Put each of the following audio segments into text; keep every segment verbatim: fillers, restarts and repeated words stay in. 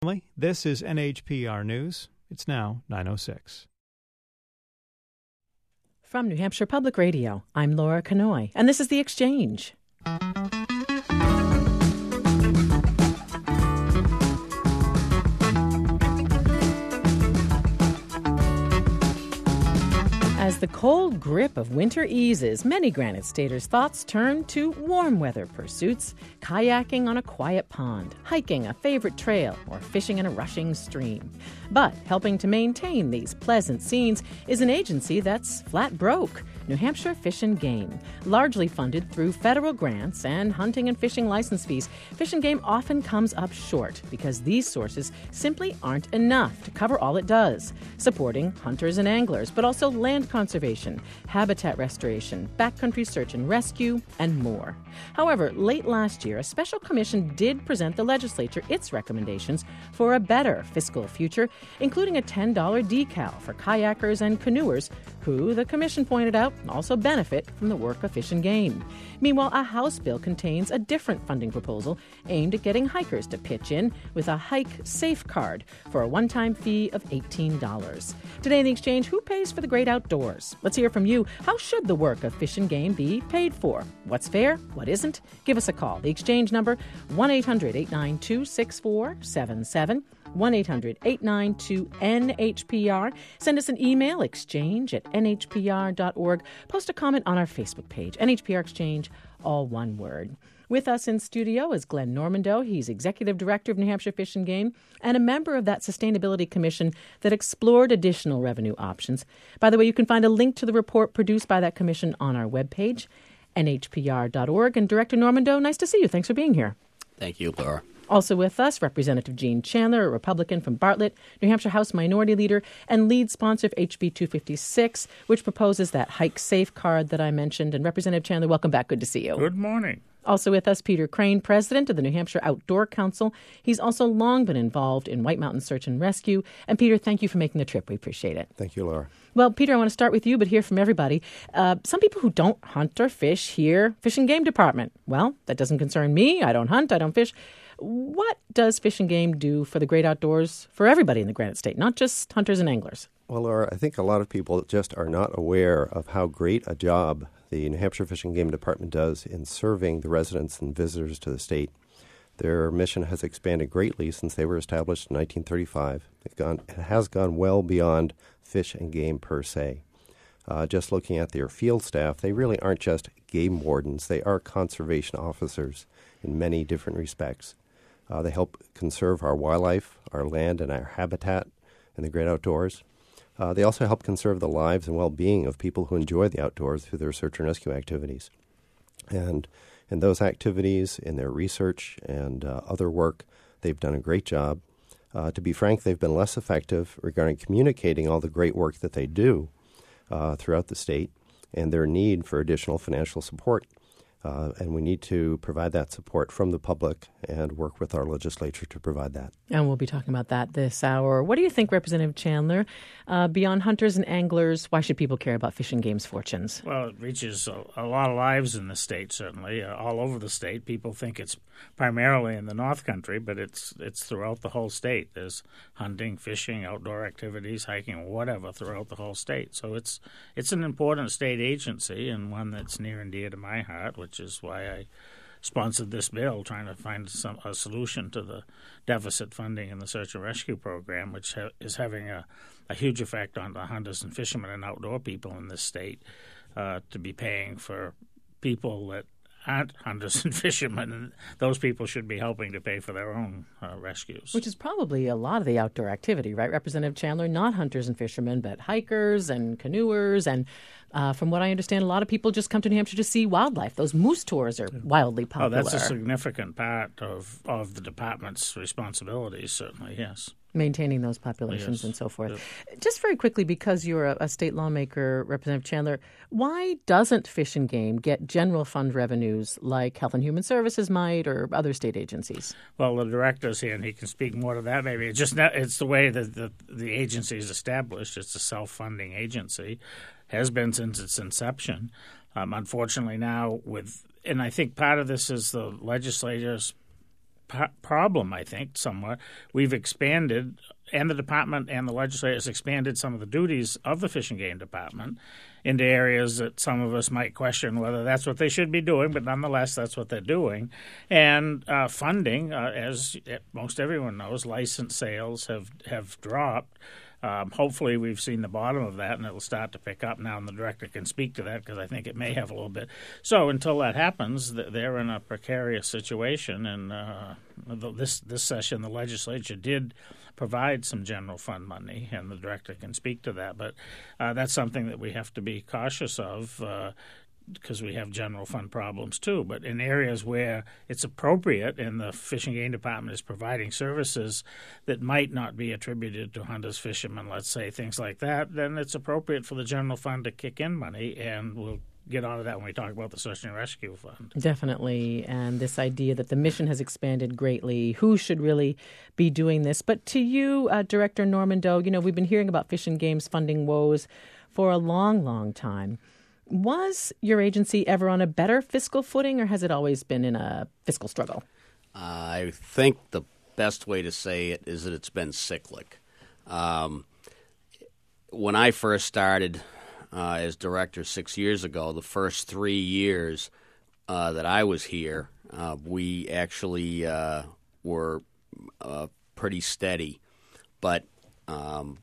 This is N H P R News. It's now nine oh six. From New Hampshire Public Radio, I'm Laura Canoy, and this is The Exchange. As the cold grip of winter eases, many Granite Staters' thoughts turn to warm weather pursuits, kayaking on a quiet pond, hiking a favorite trail, or fishing in a rushing stream. But helping to maintain these pleasant scenes is an agency that's flat broke, New Hampshire Fish and Game. Largely funded through federal grants and hunting and fishing license fees, Fish and Game often comes up short because these sources simply aren't enough to cover all it does, supporting hunters and anglers, but also land conservation, habitat restoration, backcountry search and rescue, and more. However, late last year, a special commission did present the legislature its recommendations for a better fiscal future, including a ten dollars decal for kayakers and canoers who, the commission pointed out, also benefit from the work of Fish and Game. Meanwhile, a House bill contains a different funding proposal aimed at getting hikers to pitch in with a Hike Safe Card for a one-time fee of eighteen dollars. Today in The Exchange, who pays for the great outdoors? Let's hear from you. How should the work of Fish and Game be paid for? What's fair? What isn't? Give us a call. The Exchange number, one eight hundred eight nine two six four seven seven. one eight hundred eight nine two N H P R. Send us an email, exchange at N H P R dot org. Post a comment on our Facebook page, N H P R Exchange, all one word. With us in studio is Glenn Normando. He's Executive Director of New Hampshire Fish and Game and a member of that Sustainability Commission that explored additional revenue options. By the way, you can find a link to the report produced by that commission on our webpage, N H P R dot org. And Director Normando, nice to see you. Thanks for being here. Thank you, Laura. Also with us, Representative Gene Chandler, a Republican from Bartlett, New Hampshire House Minority Leader, and lead sponsor of H B two fifty-six, which proposes that Hike Safe Card that I mentioned. And Representative Chandler, welcome back. Good to see you. Good morning. Also with us, Peter Crane, President of the New Hampshire Outdoor Council. He's also long been involved in White Mountain Search and Rescue. And Peter, thank you for making the trip. We appreciate it. Thank you, Laura. Well, Peter, I want to start with you, but hear from everybody. Uh, some people who don't hunt or fish hear Fish and Game Department. Well, that doesn't concern me. I don't hunt. I don't fish. What does Fish and Game do for the great outdoors for everybody in the Granite State, not just hunters and anglers? Well, Laura, I think a lot of people just are not aware of how great a job the New Hampshire Fish and Game Department does in serving the residents and visitors to the state. Their mission has expanded greatly since they were established in nineteen thirty-five. It's gone, it has gone well beyond fish and game per se. Uh, just looking at their field staff, they really aren't just game wardens. They are conservation officers in many different respects. Uh, they help conserve our wildlife, our land, and our habitat in the great outdoors. Uh, they also help conserve the lives and well-being of people who enjoy the outdoors through their search and rescue activities. And in those activities, in their research and uh, other work, they've done a great job. Uh, to be frank, they've been less effective regarding communicating all the great work that they do uh, throughout the state and their need for additional financial support. Uh, and we need to provide that support from the public and work with our legislature to provide that. And we'll be talking about that this hour. What do you think, Representative Chandler? Uh, beyond hunters and anglers, why should people care about Fish and Game's fortunes? Well, it reaches a, a lot of lives in the state, certainly, uh, all over the state. People think it's primarily in the North Country, but it's it's throughout the whole state. There's hunting, fishing, outdoor activities, hiking, whatever, throughout the whole state. So it's it's an important state agency and one that's near and dear to my heart, which is why I sponsored this bill, trying to find some, a solution to the deficit funding in the search and rescue program, which ha- is having a, a huge effect on the hunters and fishermen and outdoor people in this state, uh, to be paying for people that aren't hunters and fishermen, and those people should be helping to pay for their own uh, rescues. Which is probably a lot of the outdoor activity, right, Representative Chandler? Not hunters and fishermen, but hikers and canoers. And uh, from what I understand, a lot of people just come to New Hampshire to see wildlife. Those moose tours are wildly popular. Oh, that's a significant part of, of the department's responsibilities, certainly, yes. Maintaining those populations yes. and so forth. Yes. Just very quickly, because you're a, a state lawmaker, Representative Chandler, why doesn't Fish and Game get general fund revenues like Health and Human Services might or other state agencies? Well, the director's here, and he can speak more to that maybe. It's just not, it's the way that the, the agency is established. It's a self-funding agency, has been since its inception. Um, unfortunately now with – and I think part of this is the legislators p- problem, I think, somewhat. We've expanded, and the department and the legislature has expanded some of the duties of the Fish and Game Department into areas that some of us might question whether that's what they should be doing, but nonetheless, that's what they're doing. And uh, funding, uh, as most everyone knows, license sales have, have dropped. Um, hopefully, we've seen the bottom of that, and it will start to pick up now, and the director can speak to that because I think it may have a little bit. So until that happens, they're in a precarious situation, and uh, this this session, the legislature did provide some general fund money, and the director can speak to that. But uh, that's something that we have to be cautious of uh, because we have general fund problems too. But in areas where it's appropriate and the Fish and Game Department is providing services that might not be attributed to hunters, fishermen, let's say, things like that, then it's appropriate for the general fund to kick in money, and we'll get onto that when we talk about the Search and Rescue Fund. Definitely, and this idea that the mission has expanded greatly, who should really be doing this. But to you, uh, Director Norman Doe, you know, we've been hearing about Fish and Game's funding woes for a long, long time. Was your agency ever on a better fiscal footing, or has it always been in a fiscal struggle? I think the best way to say it is that it's been cyclic. Um, when I first started uh, as director six years ago, the first three years uh, that I was here, uh, we actually uh, were uh, pretty steady. But um,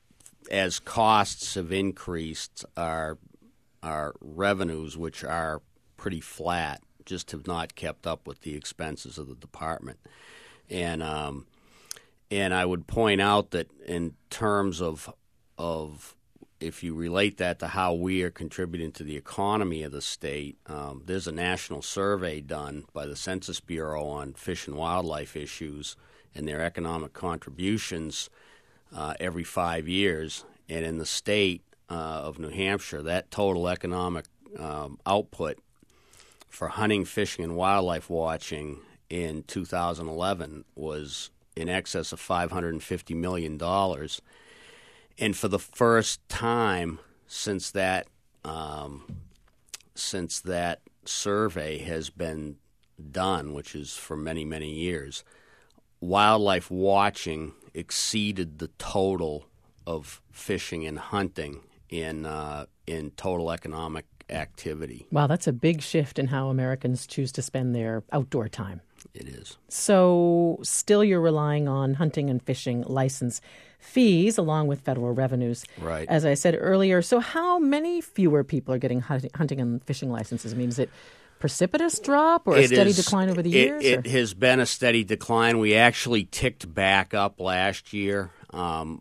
as costs have increased, our our revenues, which are pretty flat, just have not kept up with the expenses of the department. And um, and I would point out that in terms of of if you relate that to how we are contributing to the economy of the state, um, there's a national survey done by the Census Bureau on fish and wildlife issues and their economic contributions uh, every five years. And in the state uh, of New Hampshire, that total economic um, output for hunting, fishing, and wildlife watching in two thousand eleven was in excess of five hundred fifty million dollars. And for the first time since that um, since that survey has been done, which is for many, many years, wildlife watching exceeded the total of fishing and hunting in uh, in total economic activity. Wow, that's a big shift in how Americans choose to spend their outdoor time. It is. So still you're relying on hunting and fishing license fees along with federal revenues, right, as I said earlier. So how many fewer people are getting hunting and fishing licenses? I mean, is it precipitous drop or a it steady is, decline over the it, years? It or? has been a steady decline. We actually ticked back up last year. Um,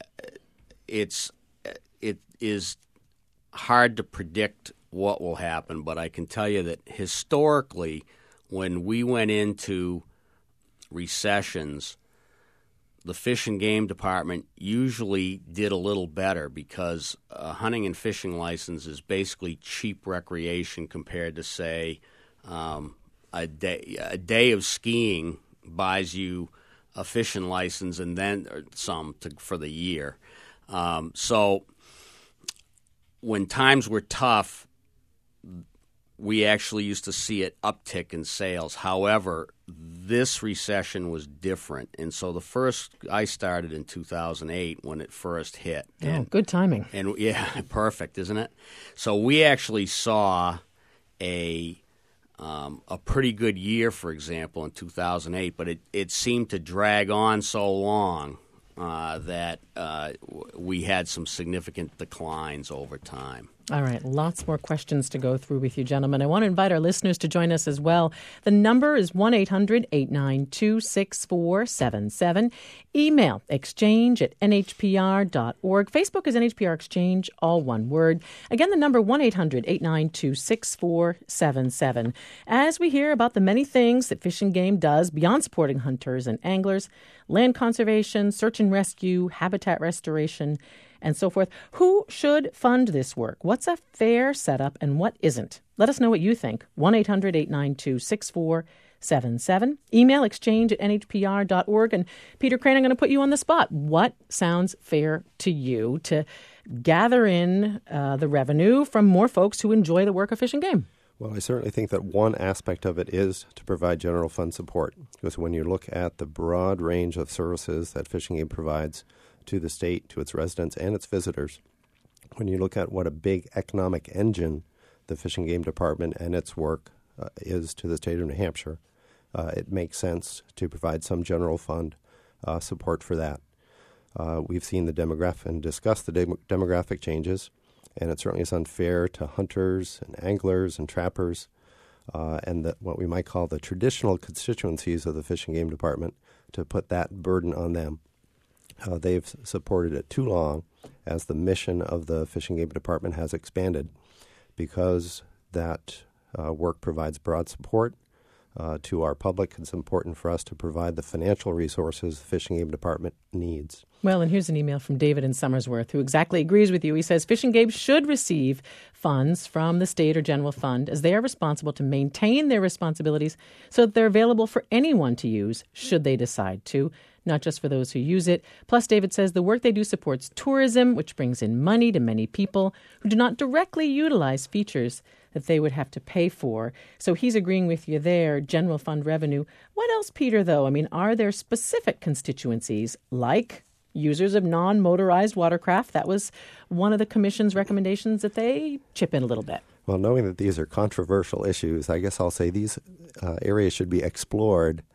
it's it is hard to predict what will happen, but I can tell you that historically, when we went into recessions, the Fish and Game Department usually did a little better because a hunting and fishing license is basically cheap recreation compared to, say, um, a day a day of skiing buys you a fishing license and then some to, for the year. Um, so when times were tough, we actually used to see it uptick in sales. However, this recession was different. And so the first, I started in two thousand eight when it first hit. Oh, and, good timing. And yeah, perfect, isn't it? So we actually saw a um, a pretty good year, for example, in two thousand eight, but it, it seemed to drag on so long uh, that uh, we had some significant declines over time. All right, lots more questions to go through with you, gentlemen. I want to invite our listeners to join us as well. The number is one eight hundred eight nine two six four seven seven. Email exchange at n h p r dot org. Facebook is N H P R Exchange, all one word. Again, the number one eight hundred eight nine two six four seven seven. As we hear about the many things that Fish and Game does beyond supporting hunters and anglers, land conservation, search and rescue, habitat restoration, and so forth. Who should fund this work? What's a fair setup and what isn't? Let us know what you think. one eight hundred eight nine two six four seven seven. Email exchange at n h p r dot org. And Peter Crane, I'm going to put you on the spot. What sounds fair to you to gather in uh, the revenue from more folks who enjoy the work of Fish and Game? Well, I certainly think that one aspect of it is to provide general fund support, because when you look at the broad range of services that Fish and Game provides to the state, to its residents and its visitors, when you look at what a big economic engine the Fish and Game Department and its work uh, is to the state of New Hampshire, uh, it makes sense to provide some general fund uh, support for that. Uh, we've seen the demographic and discussed the dem- demographic changes, and it certainly is unfair to hunters and anglers and trappers uh, and the, what we might call the traditional constituencies of the Fish and Game Department to put that burden on them. Uh, they've supported it too long as the mission of the Fish and Game Department has expanded, because that uh, work provides broad support uh, to our public. It's important for us to provide the financial resources the Fish and Game Department needs. Well, and here's an email from David in Somersworth, who exactly agrees with you. He says Fish and Game should receive funds from the state or general fund, as they are responsible to maintain their responsibilities so that they're available for anyone to use should they decide to, not just for those who use it. Plus, David says the work they do supports tourism, which brings in money to many people who do not directly utilize features that they would have to pay for. So he's agreeing with you there, general fund revenue. What else, Peter, though? I mean, are there specific constituencies like users of non-motorized watercraft? That was one of the Commission's recommendations, that they chip in a little bit. Well, knowing that these are controversial issues, I guess I'll say these uh, areas should be explored.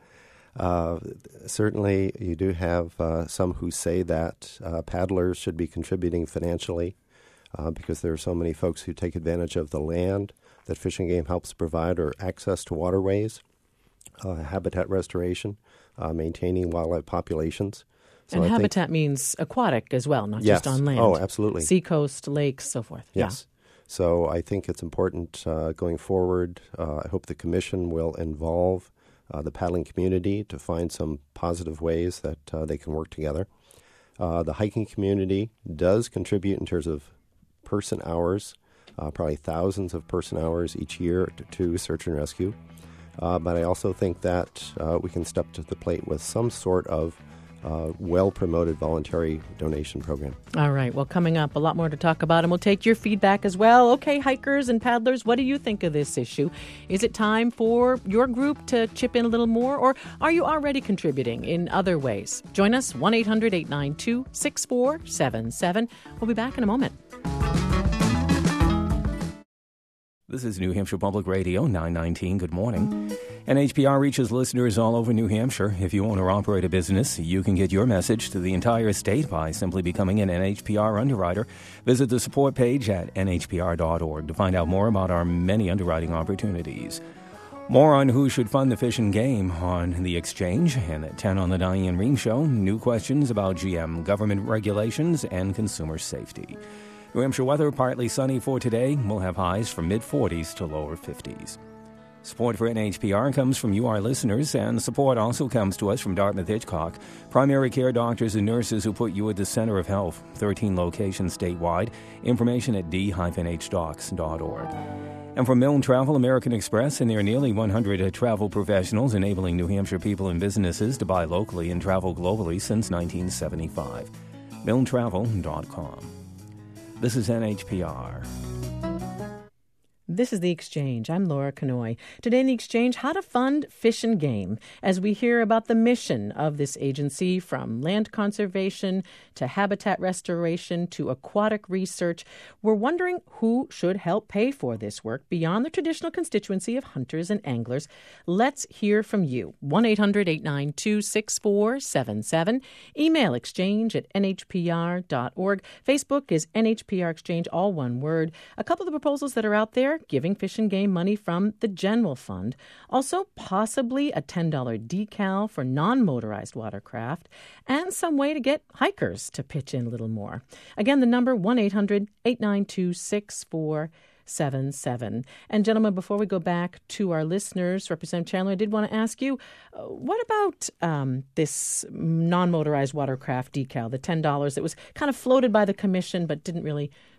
Uh, certainly, you do have uh, some who say that uh, paddlers should be contributing financially uh, because there are so many folks who take advantage of the land that Fish and Game helps provide, or access to waterways, uh, habitat restoration, uh, maintaining wildlife populations. So and I habitat think, means aquatic as well, not yes. just on land. Oh, absolutely. Seacoast, lakes, so forth. Yes. Yeah. So I think it's important uh, going forward. Uh, I hope the Commission will involve uh, the paddling community to find some positive ways that uh, they can work together. Uh, the hiking community does contribute in terms of person hours, uh, probably thousands of person hours each year to, to search and rescue. Uh, but I also think that uh, we can step to the plate with some sort of Uh, well-promoted voluntary donation program. All right. Well, coming up, a lot more to talk about, and we'll take your feedback as well. Okay, hikers and paddlers, what do you think of this issue? Is it time for your group to chip in a little more, or are you already contributing in other ways? Join us, one eight hundred eight nine two six four seven seven. We'll be back in a moment. This is New Hampshire Public Radio, nine nineteen. Good morning. N H P R reaches listeners all over New Hampshire. If you own or operate a business, you can get your message to the entire state by simply becoming an N H P R underwriter. Visit the support page at N H P R dot org to find out more about our many underwriting opportunities. More on who should fund the Fish and Game on The Exchange, and at ten on the Diane Rehm Show, new questions about G M government regulations and consumer safety. New Hampshire weather, partly sunny for today. We'll have highs from mid-forties to lower fifties. Support for N H P R comes from you, our listeners, and support also comes to us from Dartmouth Hitchcock, primary care doctors and nurses who put you at the center of health. thirteen locations statewide. Information at d dash h docs dot org. And from Milne Travel, American Express, and their nearly one hundred travel professionals enabling New Hampshire people and businesses to buy locally and travel globally since nineteen seventy-five. milne travel dot com. This is N H P R. This is The Exchange. I'm Laura Canoy. Today in The Exchange, how to fund Fish and Game, as we hear about the mission of this agency, from land conservation to habitat restoration to aquatic research. We're wondering who should help pay for this work beyond the traditional constituency of hunters and anglers. Let's hear from you. one eight hundred eight nine two six four seven seven. Email exchange at N H P R dot org. Facebook is N H P R Exchange, all one word. A couple of the proposals that are out there: giving Fish and Game money from the general fund. Also, possibly a ten dollars decal for non-motorized watercraft, and some way to get hikers to pitch in a little more. Again, the number, one eight hundred eight nine two six four seven seven. And gentlemen, before we go back to our listeners, Representative Chandler, I did want to ask you, uh, what about um, this non-motorized watercraft decal, the ten dollars that was kind of floated by the Commission but didn't really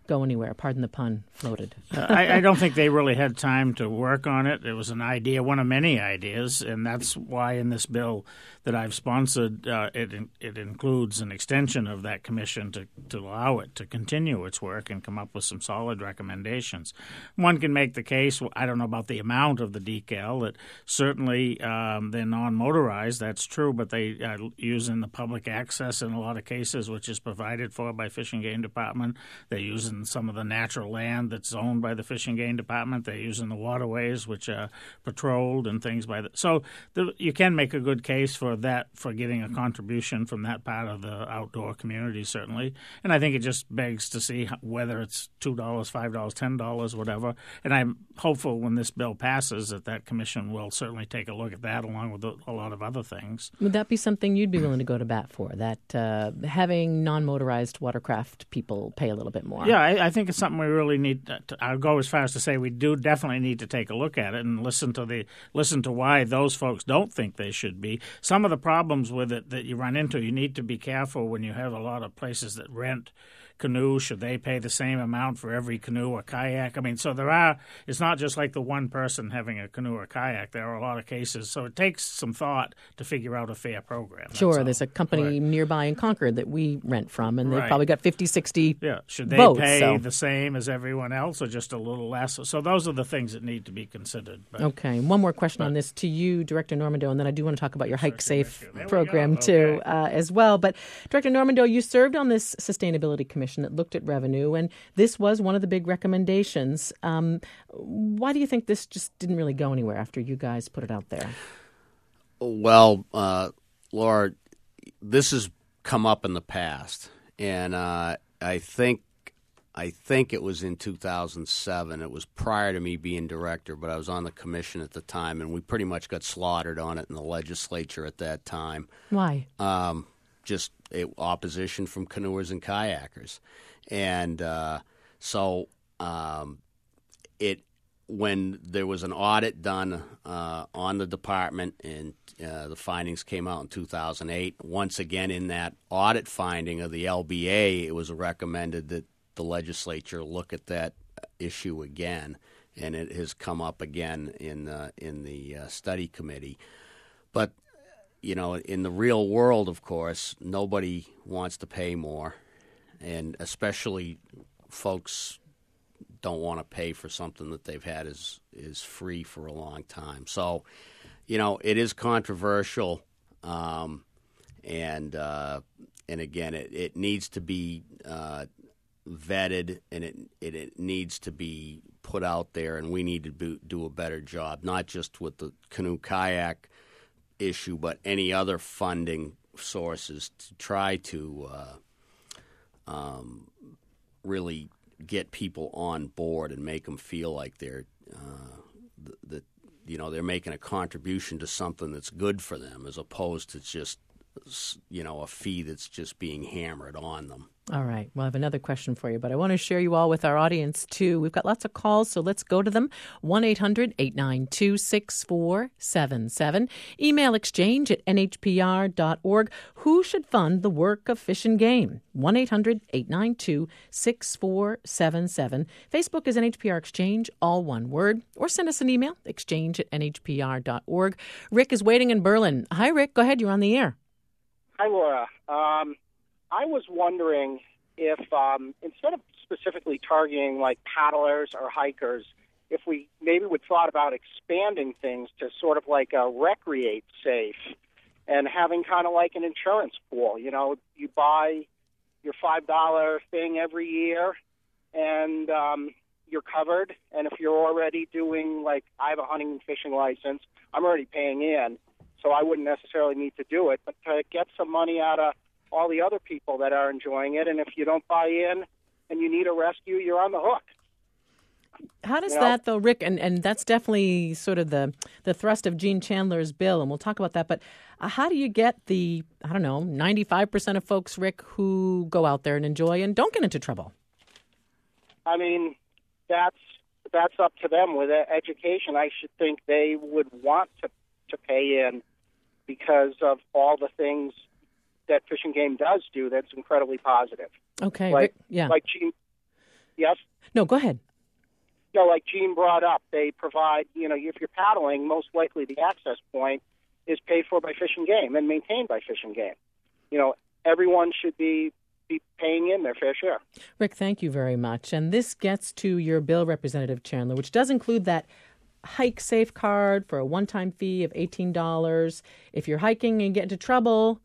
go anywhere. Pardon the pun, floated. uh, I, I don't think they really had time to work on it. It was an idea, one of many ideas, and that's why in this bill that I've sponsored, uh, it it includes an extension of that commission to, to allow it to continue its work and come up with some solid recommendations. One can make the case, I don't know about the amount of the decal, that certainly um, they're non-motorized, that's true, but they are using the public access in a lot of cases, which is provided for by Fish and Game Department. They're using some of the natural land that's owned by the Fish and Game Department. They're using the waterways, which are patrolled and things by the. So the, you can make a good case for that, for getting a contribution from that part of the outdoor community, certainly. And I think it just begs to see whether it's two dollars, five dollars, ten dollars, whatever. And I'm hopeful when this bill passes that that commission will certainly take a look at that along with a lot of other things. Would that be something you'd be willing to go to bat for, that uh, having non-motorized watercraft people pay a little bit more? Yeah, I, I think it's something we really need to, to, I'll go as far as to say we do definitely need to take a look at it and listen to the listen to why those folks don't think they should be. Some of the problems with it that you run into, you need to be careful when you have a lot of places that rent canoe. Should they pay the same amount for every canoe or kayak? I mean, so there are, it's not just like the one person having a canoe or kayak. There are a lot of cases. So it takes some thought to figure out a fair program. Sure. There's a company right. nearby in Concord that we rent from, and they've right. probably got fifty, sixty Yeah. Should they boats, pay so. the same as everyone else or just a little less? So those are the things that need to be considered. But, okay. One more question but, on this to you, Director Normando, and then I do want to talk about your Hike Safe There we program, go. too, Okay. uh, as well. But Director Normando, you served on this Sustainability Commission that looked at revenue, and this was one of the big recommendations. Um, why do you think this just didn't really go anywhere after you guys put it out there? Well, uh, Laura, this has come up in the past, and uh, I think I think it was in two thousand seven. It was prior to me being director, but I was on the commission at the time, and we pretty much got slaughtered on it in the legislature at that time. Why? Um, just it, opposition from canoers and kayakers. And uh, so um, it when there was an audit done uh, on the department and uh, the findings came out in two thousand eight, once again in that audit finding of the L B A, it was recommended that the legislature look at that issue again, and it has come up again in uh, in the uh, study committee. But, you know, in the real world, of course, nobody wants to pay more. And especially folks don't want to pay for something that they've had is is free for a long time. So, you know, it is controversial, um, and uh, and again, it, it needs to be uh, vetted, and it, it it needs to be put out there, and we need to do, do a better job, not just with the canoe kayak issue, but any other funding sources to try to. Uh, Um, really get people on board and make them feel like they're uh, that you know they're making a contribution to something that's good for them, as opposed to just you know a fee that's just being hammered on them. All right. Well, I have another question for you, but I want to share you all with our audience, too. We've got lots of calls, so let's go to them. one eight hundred eight nine two six four seven seven. Email exchange at n h p r dot org. Who should fund the work of Fish and Game? one eight hundred eight nine two six four seven seven. Facebook is N H P R Exchange, all one word. Or send us an email, exchange at n h p r dot org. Rick is waiting in Berlin. Hi, Rick. Go ahead. You're on the air. Hi, Laura. Um, I was wondering if um, instead of specifically targeting like paddlers or hikers, if we maybe would thought about expanding things to sort of like a recreate safe and having kind of like an insurance pool. You know, you buy your five dollar thing every year and um, you're covered. And if you're already doing, like, I have a hunting and fishing license, I'm already paying in, so I wouldn't necessarily need to do it. But to get some money out of all the other people that are enjoying it, and if you don't buy in and you need a rescue, you're on the hook. How does You know? that, though, Rick, and, and that's definitely sort of the, the thrust of Gene Chandler's bill, and we'll talk about that, but uh, how do you get the, I don't know, ninety-five percent of folks, Rick, who go out there and enjoy and don't get into trouble? I mean, that's that's up to them. With education, I should think they would want to, to pay in because of all the things that Fish and Game does do that's incredibly positive. Okay, Like, Rick, yeah. like Gene, Yes? No, go ahead. You know, like Gene brought up, they provide, you know, if you're paddling, most likely the access point is paid for by Fish and Game and maintained by Fish and Game. You know, everyone should be be paying in their fair share. Rick, thank you very much. And this gets to your bill, Representative Chandler, which does include that hike safe card for a one-time fee of eighteen dollars. If you're hiking and get into trouble,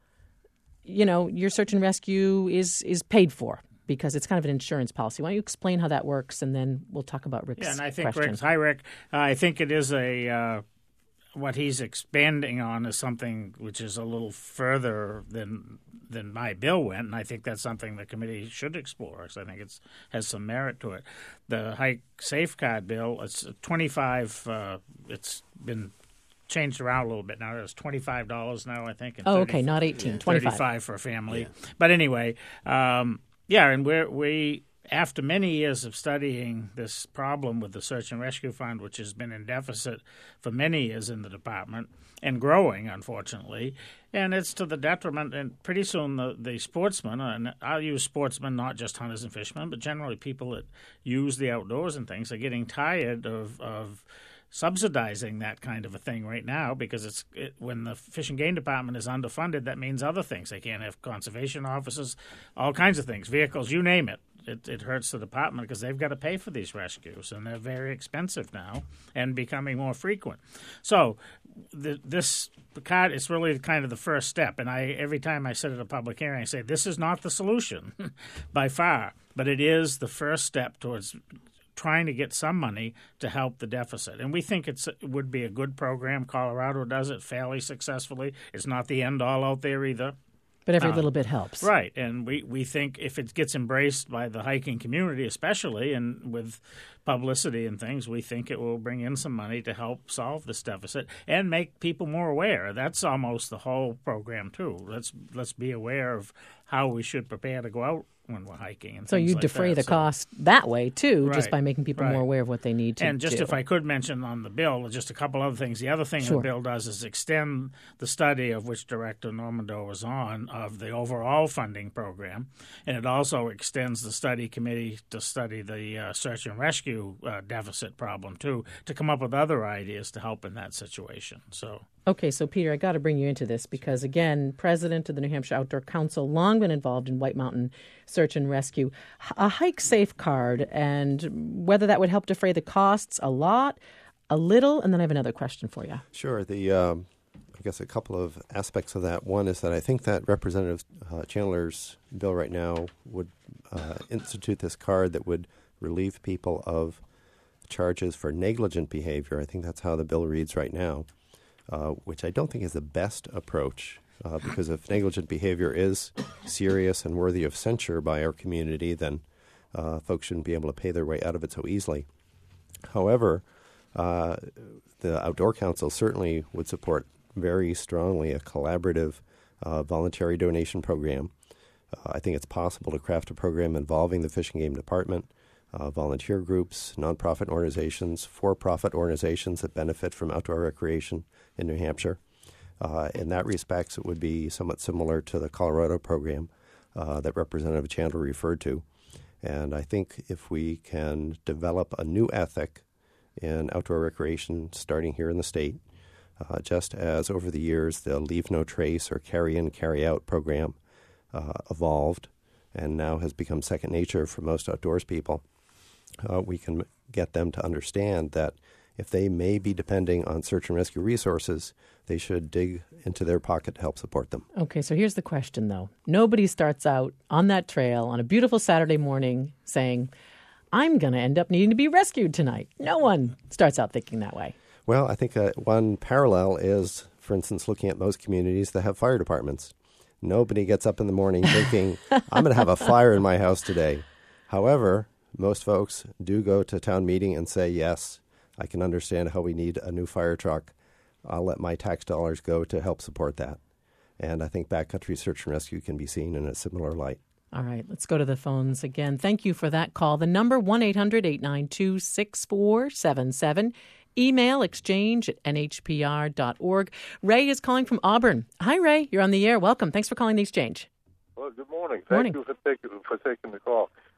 you know, your search and rescue is is paid for because it's kind of an insurance policy. Why don't you explain how that works, and then we'll talk about Rick's Yeah, and I think question. Rick's, hi, Rick. Uh, I think it is a uh, what he's expanding on is something which is a little further than than my bill went, and I think that's something the committee should explore because I think it's has some merit to it. The hike safe card bill, it's twenty-five. Uh, it's been changed around a little bit now. It's twenty-five dollars now, I think. And oh, thirty, okay, not eighteen, yeah. twenty-five. thirty-five for a family. Yeah. But anyway, um, yeah, and we're, we after many years of studying this problem with the Search and Rescue Fund, which has been in deficit for many years in the department and growing, unfortunately, and it's to the detriment, and pretty soon the, the sportsmen, and I'll use sportsmen, not just hunters and fishermen, but generally people that use the outdoors and things are getting tired of, of subsidizing that kind of a thing right now because it's it, when the Fish and Game Department is underfunded, that means other things. They can't have conservation officers, all kinds of things, vehicles, you name it. It, it hurts the department because they've got to pay for these rescues, and they're very expensive now and becoming more frequent. So the, this the card is really kind of the first step. And I every time I sit at a public hearing, I say this is not the solution by far, but it is the first step towards trying to get some money to help the deficit. And we think it's, it would be a good program. Colorado does it fairly successfully. It's not the end all out there either. But every Um, little bit helps. Right. And we, we think if it gets embraced by the hiking community especially, and with publicity and things, we think it will bring in some money to help solve this deficit and make people more aware. That's almost the whole program, too. Let's let's be aware of how we should prepare to go out when we're hiking and so things you like defray that. the So, cost that way, too, Right, just by making people right. more aware of what they need to And just do. if I could mention on the bill, just a couple other things. The other thing Sure. the bill does is extend the study of which Director Normando was on of the overall funding program, and it also extends the study committee to study the uh, search and rescue uh, deficit problem, too, to come up with other ideas to help in that situation. So. Okay, so Peter, I got to bring you into this because, again, president of the New Hampshire Outdoor Council, long been involved in White Mountain Search and Rescue. A hike safe card, and whether that would help defray the costs a lot, a little, and then I have another question for you. Sure. The um, I guess a couple of aspects of that. One is that I think that Representative uh, Chandler's bill right now would uh, institute this card that would relieve people of charges for negligent behavior. I think that's how the bill reads right now. Uh, which I don't think is the best approach, uh, because if negligent behavior is serious and worthy of censure by our community, then uh, folks shouldn't be able to pay their way out of it so easily. However, uh, the Outdoor Council certainly would support very strongly a collaborative uh, voluntary donation program. Uh, I think it's possible to craft a program involving the Fish and Game Department, Uh, volunteer groups, nonprofit organizations, for-profit organizations that benefit from outdoor recreation in New Hampshire. Uh, in that respect, it would be somewhat similar to the Colorado program uh, that Representative Chandler referred to. And I think if we can develop a new ethic in outdoor recreation starting here in the state, uh, just as over the years the Leave No Trace or Carry In, Carry Out program uh, evolved and now has become second nature for most outdoors people, Uh, we can get them to understand that if they may be depending on search and rescue resources, they should dig into their pocket to help support them. Okay, so here's the question, though. Nobody starts out on that trail on a beautiful Saturday morning saying, I'm going to end up needing to be rescued tonight. No one starts out thinking that way. Well, I think uh, one parallel is, for instance, looking at most communities that have fire departments. Nobody gets up in the morning thinking, I'm going to have a fire in my house today. However, most folks do go to town meeting and say, yes, I can understand how we need a new fire truck. I'll let my tax dollars go to help support that. And I think backcountry search and rescue can be seen in a similar light. All right, let's go to the phones again. Thank you for that call. The number, one eight hundred eight nine two six four seven seven. Email exchange at n h p r dot org. Ray is calling from Auburn. Hi, Ray. You're on the air. Welcome. Thanks for calling the exchange. Well, good morning. Thank Morning. you for taking, for taking the call.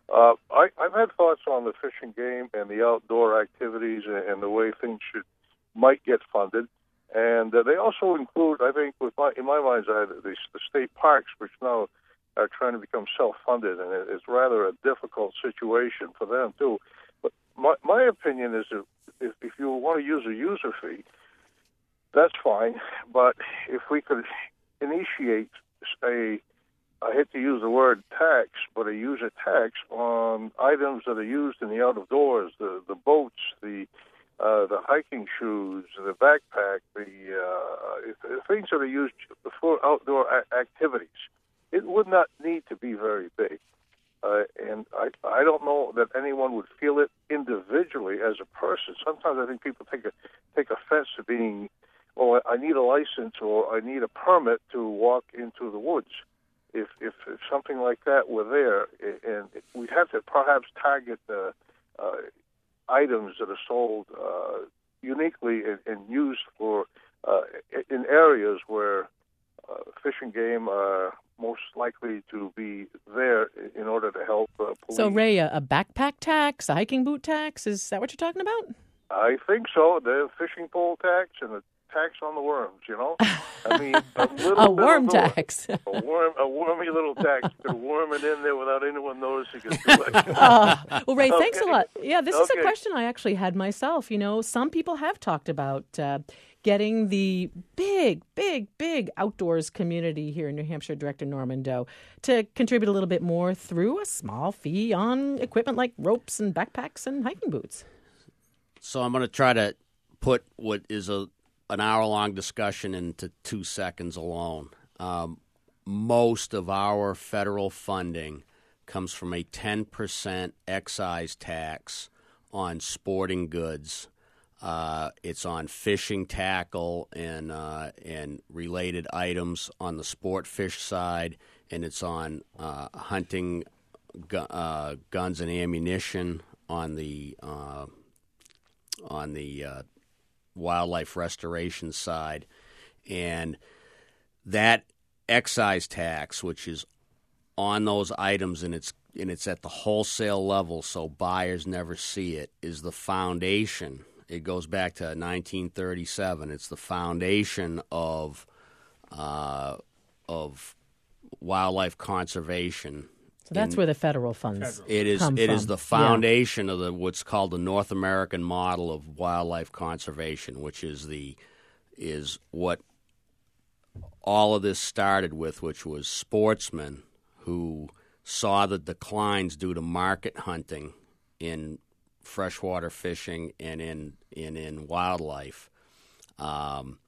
Uh, I, I've had thoughts on the fishing game and the outdoor activities and, and the way things should might get funded. And uh, they also include, I think, with my, in my mind's eye, the, the state parks, which now are trying to become self-funded, and it, it's rather a difficult situation for them, too. But my, my opinion is that if, if you want to use a user fee, that's fine. But if we could initiate a, I hate to use the word tax, but a user tax on items that are used in the outdoors, the, the boats, the Uh, the hiking shoes, the backpack, the uh, things that are used for outdoor a- activities. It would not need to be very big. Uh, and I, I don't know that anyone would feel it individually as a person. Sometimes I think people take a, take offense to being, oh, I need a license or I need a permit to walk into the woods. If, if, if something like that were there, and we'd have to perhaps target the uh, items that are sold uh, uniquely and, and used for uh, in areas where uh, fish and game are most likely to be there in order to help uh, police. So, Ray, a, a backpack tax, a hiking boot tax, is that what you're talking about? I think so. The fishing pole tax and the tax on the worms, you know? I mean, a little a worm bit of tax. a worm, a wormy little tax. You could worm it in there without anyone noticing it. uh, well, Ray, thanks Okay. a lot. Yeah, this Okay. is a question I actually had myself. You know, some people have talked about uh, getting the big, big, big outdoors community here in New Hampshire, Director Norman Doe, to contribute a little bit more through a small fee on equipment like ropes and backpacks and hiking boots. So I'm going to try to put what is a an hour-long discussion into two seconds alone. Um, most of our federal funding comes from a ten percent excise tax on sporting goods. Uh, it's on fishing tackle and uh, and related items on the sport fish side, and it's on uh, hunting gu- uh, guns and ammunition on the uh, on the uh, wildlife restoration side. And that excise tax, which is on those items, and it's and it's at the wholesale level, so buyers never see it, is the foundation. It goes back to nineteen thirty-seven. It's the foundation of uh, of wildlife conservation. So that's in, where the federal funds it is. come It from. is the foundation yeah. of the what's called the North American model of wildlife conservation, which is the is what all of this started with, which was sportsmen who saw the declines due to market hunting in freshwater fishing and in in, in wildlife. Um,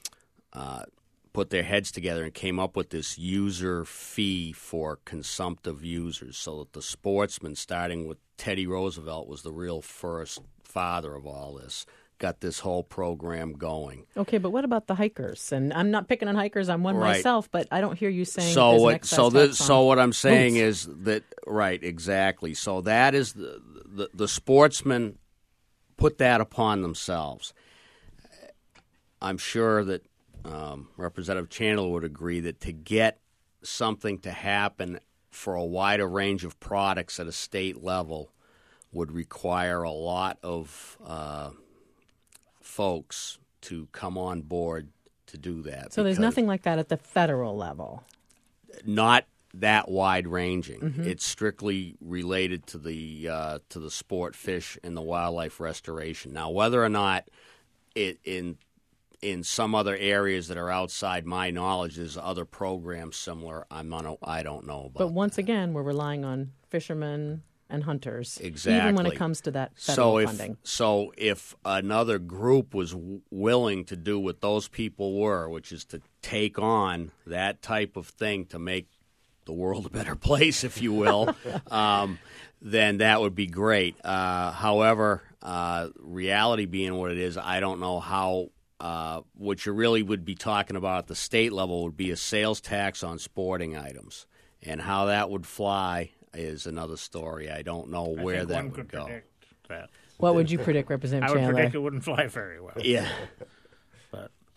uh, put their heads together and came up with this user fee for consumptive users, so that the sportsmen, starting with Teddy Roosevelt, was the real first father of all this, got this whole program going. Okay, but what about the hikers? And I'm not picking on hikers. I'm one Right. myself, but I don't hear you saying so there's an what excise so tax this, on so what I'm saying boots. is that right, exactly. So that is the, the the sportsmen put that upon themselves. I'm sure that um, Representative Chandler would agree that to get something to happen for a wider range of products at a state level would require a lot of uh, folks to come on board to do that. So there's because nothing like that at the federal level. Not that wide-ranging. Mm-hmm. It's strictly related to the uh, to the sport fish and the wildlife restoration. Now, whether or not it in in some other areas that are outside my knowledge, there's other programs similar. I'm not. I don't know about. But once again, we're relying on fishermen and hunters, Exactly. even when it comes to that federal so if, funding. So if another group was w- willing to do what those people were, which is to take on that type of thing to make the world a better place, if you will, um, then that would be great. Uh, however, uh, reality being what it is, I don't know how uh, what you really would be talking about at the state level would be a sales tax on sporting items. And how that would fly is another story. I don't know I where think that one would could go. predict that. What would you predict, Representative I would Chandler? predict it wouldn't fly very well. Yeah. But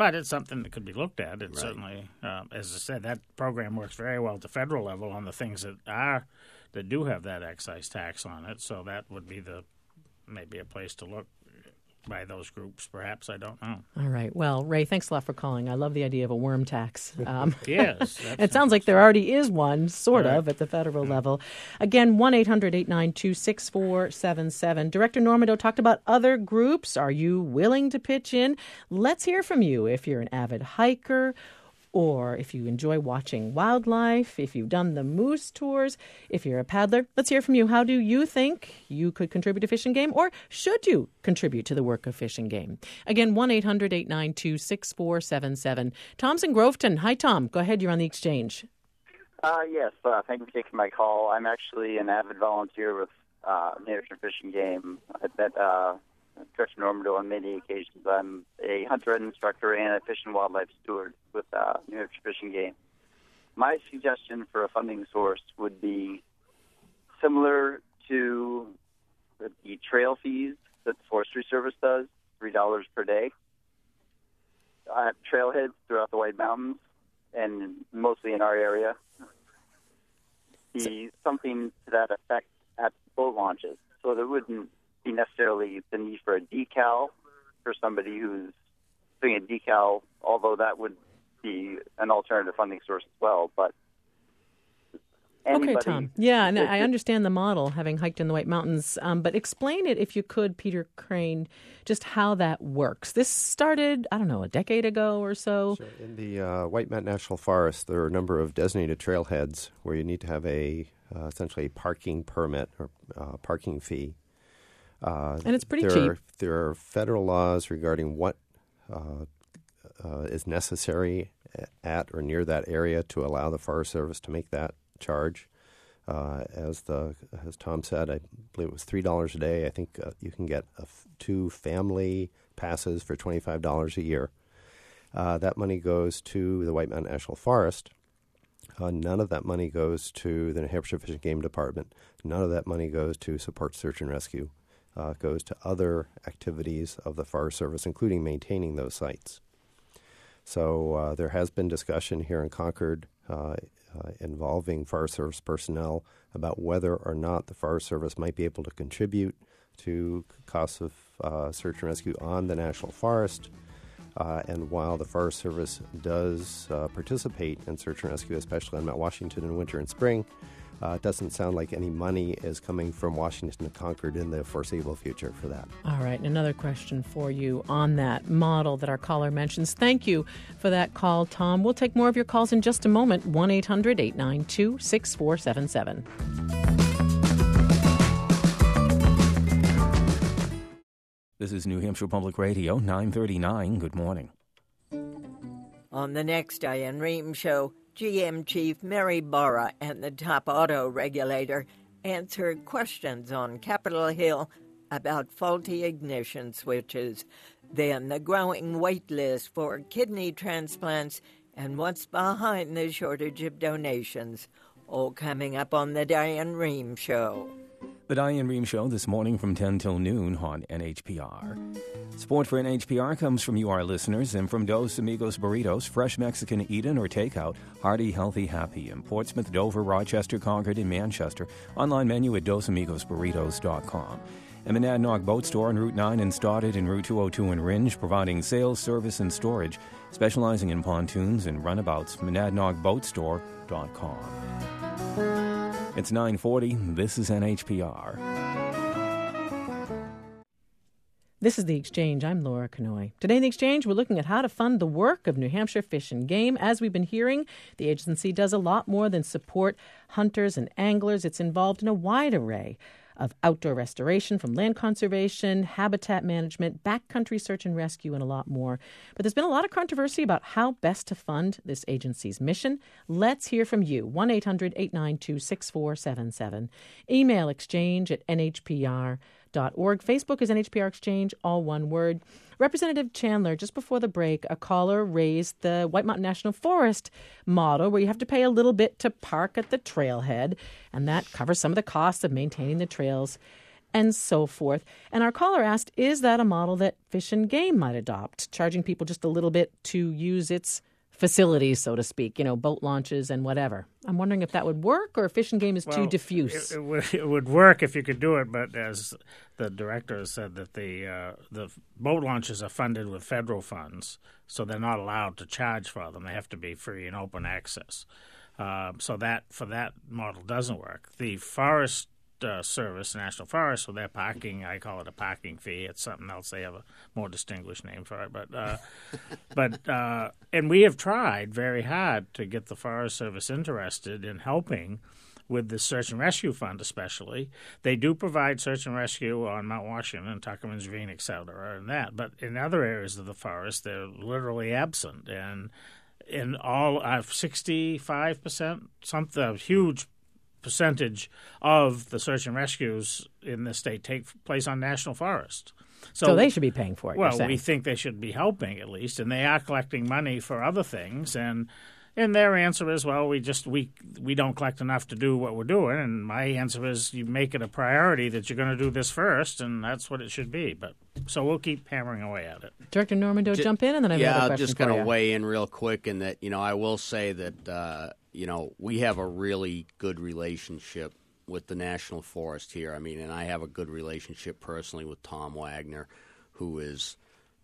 But it's something that could be looked at. It Right. certainly, uh, as I said, that program works very well at the federal level on the things that are that do have that excise tax on it. So that would be the maybe a place to look by those groups, perhaps. I don't know. All right. Well, Ray, thanks a lot for calling. I love the idea of a worm tax. Um, Yes. it sounds like there already is one, sort Right. of, at the federal level. Again, one eight hundred eight nine two six four seven seven. Director Normando talked about other groups. Are you willing to pitch in? Let's hear from you if you're an avid hiker, or if you enjoy watching wildlife, if you've done the moose tours, if you're a paddler. Let's hear from you. How do you think you could contribute to Fish and Game, or should you contribute to the work of Fish and Game? Again, one eight hundred eight nine two six four seven seven. Tom's in Groveton. Hi, Tom. Go ahead. You're on the exchange. Uh, yes, uh, thank you for taking my call. I'm actually an avid volunteer with uh, New Hampshire Fish and Game. I've met uh, Director Normando on many occasions. I'm a hunter and instructor and a fish and wildlife steward with uh, New Hampshire Fish and Game. My suggestion for a funding source would be similar to the, the trail fees that the Forestry Service does, three dollars per day. Uh, trailheads throughout the White Mountains, and mostly in our area. Be something to that effect at boat launches, so there wouldn't be necessarily the need for a decal for somebody who's doing a decal, although that would be an alternative funding source as well. But anybody, Okay, Tom. Yeah, and I understand the model, having hiked in the White Mountains. Um, but explain it, if you could, Peter Crane, just how that works. This started, I don't know, a decade ago or so. Sure. In the uh, White Mountain National Forest, there are a number of designated trailheads where you need to have a uh, essentially a parking permit or uh, parking fee. Uh, And it's pretty there cheap. Are, there are federal laws regarding what uh, uh, is necessary at or near that area to allow the Forest Service to make that charge. Uh, as the as Tom said, I believe it was three dollars a day. I think uh, you can get a f- two family passes for twenty-five dollars a year. Uh, that money goes to the White Mountain National Forest. Uh, none of that money goes to the New Hampshire Fish and Game Department. None of that money goes to support search and rescue. Uh, goes to other activities of the Forest Service, including maintaining those sites. So uh, there has been discussion here in Concord uh, uh, involving Forest Service personnel about whether or not the Forest Service might be able to contribute to costs of uh, search and rescue on the National Forest. Uh, and while the Forest Service does uh, participate in search and rescue, especially on Mount Washington in winter and spring, Uh, it doesn't sound like any money is coming from Washington to Concord in the foreseeable future for that. All right, and another question for you on that model that our caller mentions. Thank you for that call, Tom. We'll take more of your calls in just a moment. one eight hundred eight nine two six four seven seven. This is New Hampshire Public Radio, nine thirty-nine. Good morning. On the next Diane Rehm Show, G M Chief Mary Barra and the top auto regulator answered questions on Capitol Hill about faulty ignition switches. Then the growing wait list for kidney transplants and what's behind the shortage of donations. All coming up on the Diane Rehm Show. The Diane Rehm Show this morning from ten till noon on N H P R. Support for N H P R comes from you, our listeners, and from Dos Amigos Burritos, fresh Mexican eat-in or takeout, hearty, healthy, happy in Portsmouth, Dover, Rochester, Concord, and Manchester. Online menu at dos amigos burritos dot com. And the Monadnock Boat Store on Route nine and started in Route two oh two in Ringe, providing sales, service, and storage, specializing in pontoons and runabouts. monadnock boat store dot com. It's nine forty. This is N H P R. This is The Exchange. I'm Laura Kanoy. Today in The Exchange, we're looking at how to fund the work of New Hampshire Fish and Game. As we've been hearing, the agency does a lot more than support hunters and anglers. It's involved in a wide array of outdoor restoration, from land conservation, habitat management, backcountry search and rescue, and a lot more. But there's been a lot of controversy about how best to fund this agency's mission. Let's hear from you. one eight hundred eight nine two six four seven seven. Email exchange at n h p r dot org. Facebook is N H P R Exchange, all one word. Representative Chandler, just before the break, a caller raised the White Mountain National Forest model where you have to pay a little bit to park at the trailhead, and that covers some of the costs of maintaining the trails and so forth. And our caller asked, is that a model that Fish and Game might adopt, charging people just a little bit to use its facilities, so to speak, you know, boat launches and whatever? I'm wondering if that would work or if Fish and Game is well, too diffuse. It, it, would, it would work if you could do it, but as the director has said, that the uh, the boat launches are funded with federal funds, so they're not allowed to charge for them. They have to be free and open access. Uh, so that for that model doesn't work. The Forest uh, Service, National Forest, with their parking, I call it a parking fee. It's something else. They have a more distinguished name for it. But uh, but uh, and we have tried very hard to get the Forest Service interested in helping with the search and rescue fund, especially. They do provide search and rescue on Mount Washington, Tuckerman's Ravine, et cetera, and that. But in other areas of the forest, they're literally absent. And in all, uh, sixty-five percent, something a huge percentage of the search and rescues in the state take place on national forest. So, so they should be paying for it. Well, we think they should be helping at least, and they are collecting money for other things. And and their answer is, well, we just we we don't collect enough to do what we're doing. And my answer is, you make it a priority that you're going to do this first, and that's what it should be. But so we'll keep hammering away at it. Director Normando, just, jump in, and then I have yeah, another question I'm just going to weigh in real quick, in that, you know, I will say that uh, you know, we have a really good relationship with the National Forest here. I mean, and I have a good relationship personally with Tom Wagner, who is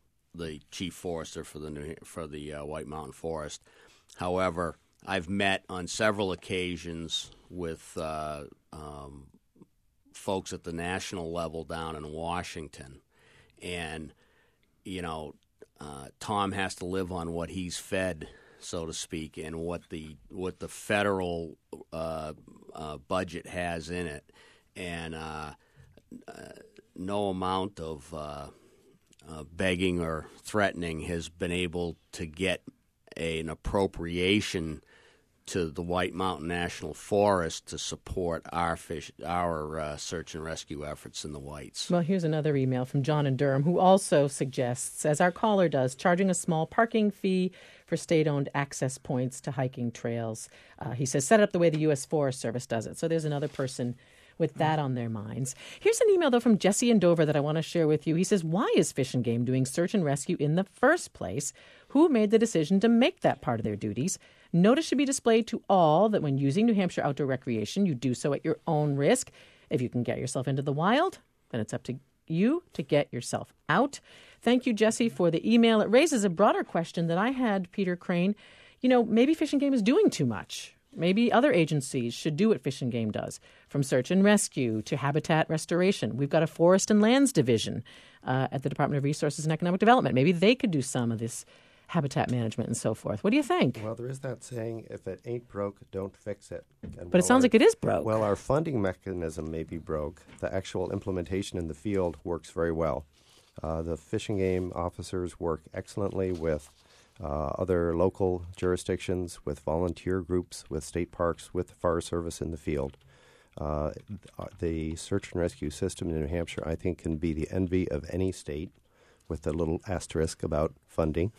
the chief forester for the New, for the uh, White Mountain Forest. However, I've met on several occasions with uh, um, folks at the national level down in Washington, and you know, uh, Tom has to live on what he's fed, so to speak, and what the what the federal uh, uh, budget has in it, and uh, uh, no amount of uh, uh, begging or threatening has been able to get a, an appropriation to the White Mountain National Forest to support our fish, our uh, search and rescue efforts in the Whites. Well, here's another email from John in Durham, who also suggests, as our caller does, charging a small parking fee for state-owned access points to hiking trails. Uh, he says, set it up the way the U S Forest Service does it. So there's another person with that on their minds. Here's an email, though, from Jesse in Dover that I want to share with you. He says, why is Fish and Game doing search and rescue in the first place? Who made the decision to make that part of their duties? Notice should be displayed to all that when using New Hampshire outdoor recreation, you do so at your own risk. If you can get yourself into the wild, then it's up to you to get yourself out. Thank you, Jesse, for the email. It raises a broader question that I had, Peter Crane. You know, maybe Fish and Game is doing too much. Maybe other agencies should do what Fish and Game does, from search and rescue to habitat restoration. We've got a Forest and Lands Division uh, at the Department of Resources and Economic Development. Maybe they could do some of this habitat management and so forth. What do you think? Well, there is that saying, if it ain't broke, don't fix it. And but it sounds our, like it is broke. Well, our funding mechanism may be broke. The actual implementation in the field works very well. Uh, the Fish and Game officers work excellently with uh, other local jurisdictions, with volunteer groups, with state parks, with the Forest Service in the field. Uh, the search and rescue system in New Hampshire, I think, can be the envy of any state, with a little asterisk about funding.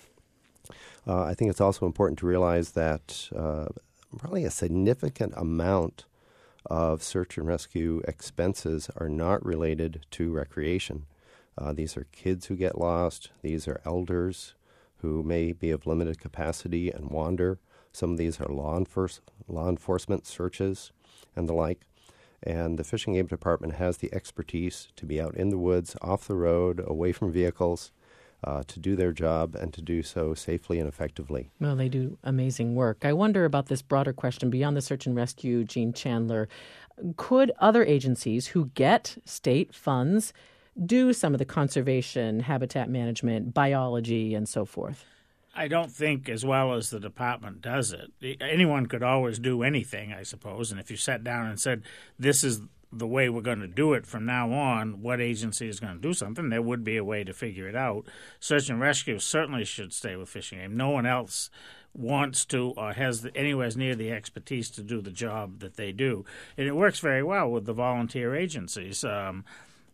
Uh, I think it's also important to realize that uh, probably a significant amount of search and rescue expenses are not related to recreation. Uh, these are kids who get lost. These are elders who may be of limited capacity and wander. Some of these are law, enforce- law enforcement searches and the like. And the Fish and Game Department has the expertise to be out in the woods, off the road, away from vehicles, Uh, to do their job and to do so safely and effectively. Well, they do amazing work. I wonder about this broader question beyond the search and rescue, Gene Chandler. Could other agencies who get state funds do some of the conservation, habitat management, biology, and so forth? I don't think as well as the department does it. Anyone could always do anything, I suppose, and if you sat down and said, this is the way we're going to do it from now on, what agency is going to do something, there would be a way to figure it out. Search and rescue certainly should stay with Fish and Game. No one else wants to or has the, anywhere near the expertise to do the job that they do. And it works very well with the volunteer agencies. Um,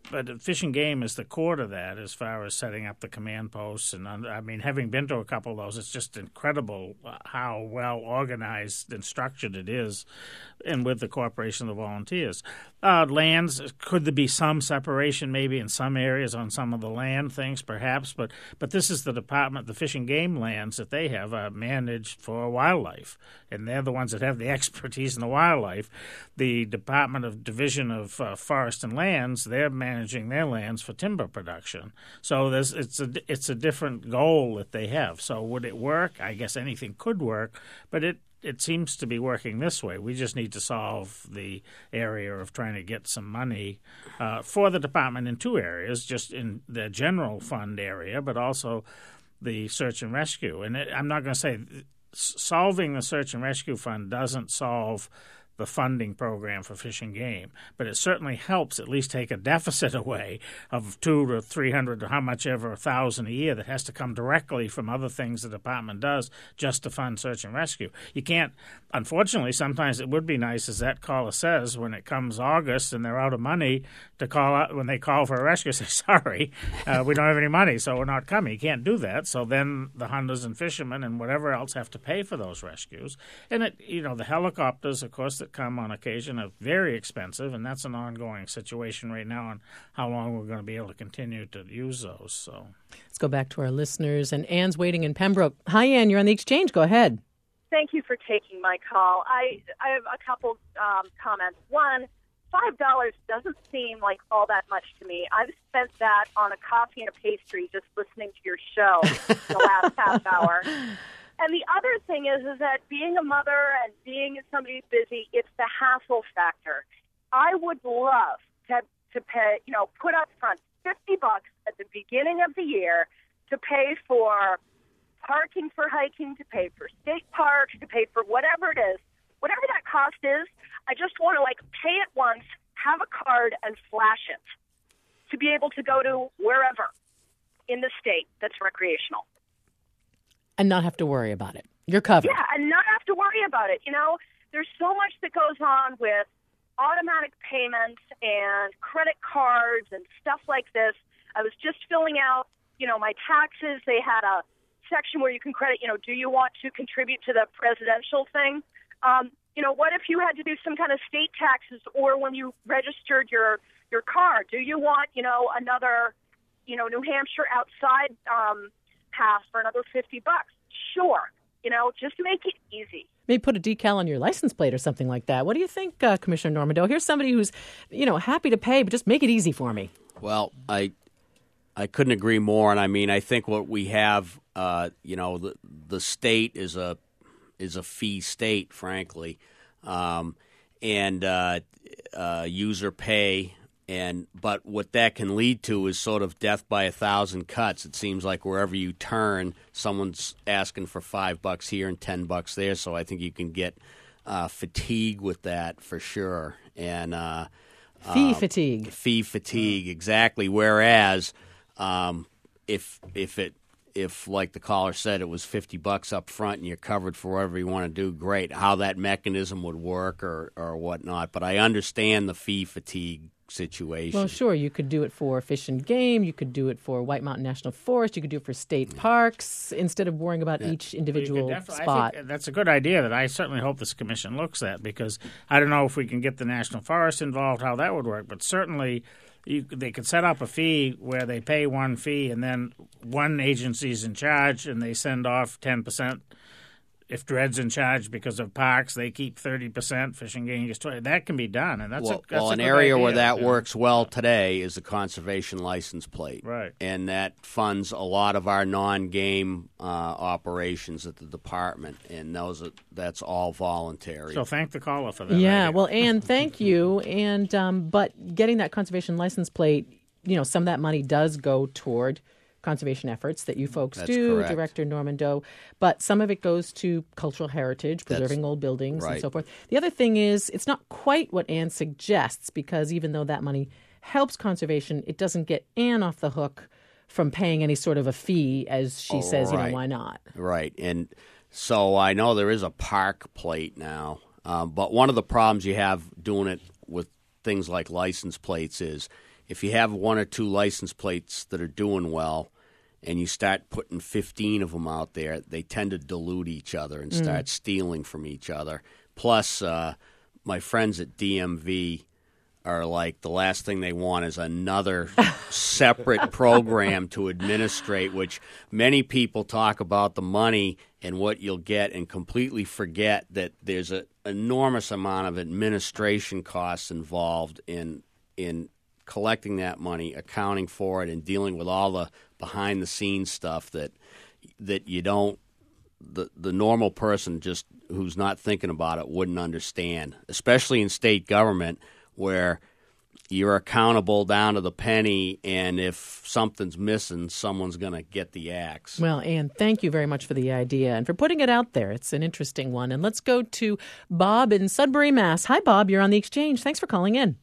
but Fish and Game is the core to that as far as setting up the command posts. And I mean, having been to a couple of those, it's just incredible how well organized and structured it is, and with the Corporation of the Volunteers. Uh, lands, could there be some separation maybe in some areas on some of the land things perhaps, but, but this is the department, the Fish and Game lands that they have are managed for wildlife, and they're the ones that have the expertise in the wildlife. The Department of Division of uh, Forest and Lands, they're managing their lands for timber production. So there's it's a, it's a different goal that they have. So would it work? I guess anything could work, but it It seems to be working this way. We just need to solve the area of trying to get some money uh, for the department in two areas, just in the general fund area, but also the search and rescue. And it, I'm not going to say solving the search and rescue fund doesn't solve the funding program for Fish and Game, but it certainly helps at least take a deficit away of two to three hundred or how much ever a thousand a year that has to come directly from other things the department does just to fund search and rescue. You can't, unfortunately, sometimes it would be nice, as that caller says, when it comes August and they're out of money, to call out when they call for a rescue, say, sorry, uh, we don't have any money, so we're not coming. You can't do that. So then the hunters and fishermen and whatever else have to pay for those rescues. And it, you know, the helicopters, of course, that come on occasion are very expensive, and that's an ongoing situation right now on how long we're going to be able to continue to use those. So let's go back to our listeners, and Anne's waiting in Pembroke. Hi, Anne, you're on the Exchange. Go ahead. Thank you for taking my call. I, I have a couple um, comments. One, five dollars doesn't seem like all that much to me. I've spent that on a coffee and a pastry just listening to your show the last half hour. And the other thing is, is that being a mother and being somebody who's busy, it's the hassle factor. I would love to to pay, you know, put up front fifty bucks at the beginning of the year to pay for parking for hiking, to pay for state parks, to pay for whatever it is, whatever that cost is. I just want to like pay it once, have a card, and flash it to be able to go to wherever in the state that's recreational. And not have to worry about it. You're covered. Yeah, and not have to worry about it. You know, there's so much that goes on with automatic payments and credit cards and stuff like this. I was just filling out, you know, my taxes. They had a section where you can credit, you know, do you want to contribute to the presidential thing? Um, you know, what if you had to do some kind of state taxes, or when you registered your, your car, do you want, you know, another, you know, New Hampshire outside um pass for another fifty bucks. Sure. You know, just make it easy. Maybe put a decal on your license plate or something like that. What do you think, uh, Commissioner Normando? Here's somebody who's, you know, happy to pay, but just make it easy for me. Well, I I couldn't agree more. And I mean, I think what we have, uh, you know, the the state is a is a fee state, frankly, um, and uh, uh, user pay. And but what that can lead to is sort of death by a thousand cuts. It seems like wherever you turn, someone's asking for five bucks here and ten bucks there. So I think you can get uh, fatigue with that for sure. And uh, fee um, fatigue, fee fatigue, exactly. Whereas um, if if it if like the caller said, it was fifty bucks up front and you're covered for whatever you want to do, great. How that mechanism would work or or whatnot, but I understand the fee fatigue situation. Well, sure. You could do it for Fish and Game. You could do it for White Mountain National Forest. You could do it for state parks instead of worrying about yeah. each individual well, spot. I think that's a good idea that I certainly hope this commission looks at, because I don't know if we can get the National Forest involved, how that would work, but certainly you, they could set up a fee where they pay one fee and then one agency's in charge and they send off ten percent. If Dred's in charge because of parks, they keep thirty percent. Fish and Game gets twenty. That can be done, and that's well, a that's well a an good area idea. where that yeah. works well today is the conservation license plate, right? And that funds a lot of our non-game uh, operations at the department, and those are, that's all voluntary. So thank the caller for that. Yeah, idea. well, Anne, thank you. And um, but getting that conservation license plate, you know, some of that money does go toward conservation efforts that you folks That's do, correct. Director Normando, but some of it goes to cultural heritage, preserving That's old buildings right. and so forth. The other thing is it's not quite what Anne suggests, because even though that money helps conservation, it doesn't get Anne off the hook from paying any sort of a fee, as she oh, says, right. you know, why not? Right. And so I know there is a park plate now, um, but one of the problems you have doing it with things like license plates is if you have one or two license plates that are doing well and you start putting fifteen of them out there, they tend to dilute each other and start mm. stealing from each other. Plus, uh, my friends at D M V are like, the last thing they want is another separate program to administrate, which many people talk about the money and what you'll get and completely forget that there's an enormous amount of administration costs involved in in collecting that money, accounting for it, and dealing with all the behind-the-scenes stuff that that you don't, the the normal person just who's not thinking about it wouldn't understand, especially in state government where you're accountable down to the penny, and if something's missing, someone's going to get the axe. Well, Ann, thank you very much for the idea and for putting it out there. It's an interesting one. And let's go to Bob in Sudbury, Mass. Hi, Bob. You're on the Exchange. Thanks for calling in.